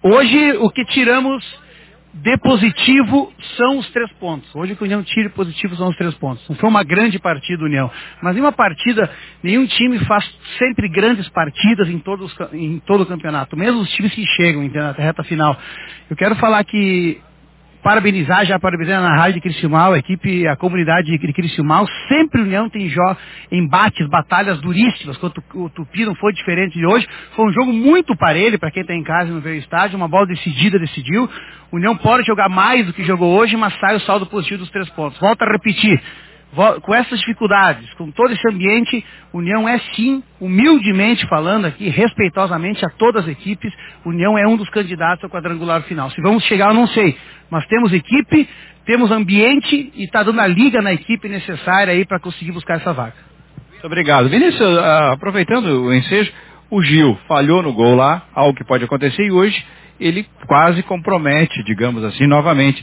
Hoje, o que tiramos de positivo são os 3 pontos. Hoje o que o União tira positivo são os 3 pontos. Não foi uma grande partida do União. Mas em uma partida, nenhum time faz sempre grandes partidas em todo o campeonato. Mesmo os times que chegam na reta final. Eu quero falar que parabenizar na rádio de Criciúmal, a comunidade de Criciúmal. Sempre o União tem embates, batalhas duríssimas. Quando o Tupi não foi diferente de hoje. Foi um jogo muito parelho para quem está em casa e não veio ao estádio. Uma bola decidida, decidiu. O União pode jogar mais do que jogou hoje, mas sai o saldo positivo dos 3 pontos. Volto a repetir. Com essas dificuldades, com todo esse ambiente, União é sim, humildemente falando aqui, respeitosamente a todas as equipes, União é um dos candidatos ao quadrangular final. Se vamos chegar, eu não sei, mas temos equipe, temos ambiente e está dando a liga na equipe necessária aí para conseguir buscar essa vaga. Muito obrigado. Vinícius, aproveitando o ensejo, o Gil falhou no gol lá, algo que pode acontecer, e hoje ele quase compromete, digamos assim, novamente.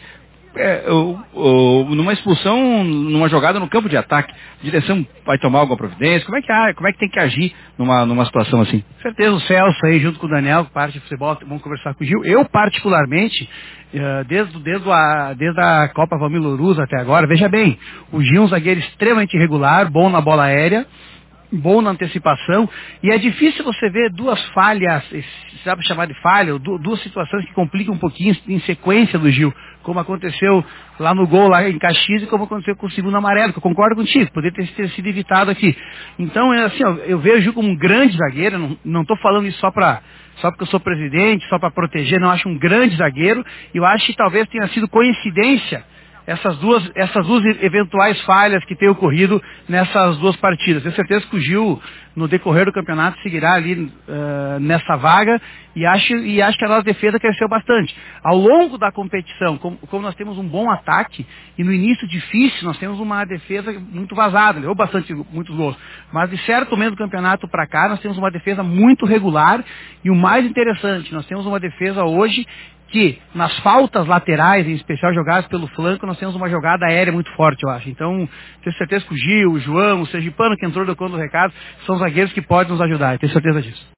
Numa expulsão, numa jogada no campo de ataque, a direção vai tomar alguma providência? Como é que tem que agir numa situação assim? Com certeza o Celso aí, junto com o Daniel, parte de futebol, vão conversar com o Gil. Eu, particularmente, desde a Copa Valmir Louruz até agora, veja bem, o Gil é um zagueiro extremamente irregular, bom na bola aérea, bom na antecipação, e é difícil você ver 2 falhas, sabe chamar de falha, 2 situações que complicam um pouquinho em sequência do Gil, como aconteceu lá no gol, lá em Caxias, e como aconteceu com o segundo amarelo, que eu concordo contigo, poderia ter sido evitado aqui. Então, assim, eu vejo o Gil como um grande zagueiro, não estou falando isso só porque eu sou presidente, só para proteger, não, acho um grande zagueiro, e eu acho que talvez tenha sido coincidência essas duas eventuais falhas que têm ocorrido nessas 2 partidas. Tenho certeza que o Gil, no decorrer do campeonato, seguirá ali nessa vaga e acho que a nossa defesa cresceu bastante. Ao longo da competição, como nós temos um bom ataque e no início difícil, nós temos uma defesa muito vazada, levou muitos gols. Mas de certo momento do campeonato para cá, nós temos uma defesa muito regular e o mais interessante, nós temos uma defesa hoje que nas faltas laterais, em especial jogadas pelo flanco, nós temos uma jogada aérea muito forte, eu acho. Então, tenho certeza que o Gil, o João, o Sergipano, que entrou do conto do recado, são zagueiros que podem nos ajudar, eu tenho certeza disso.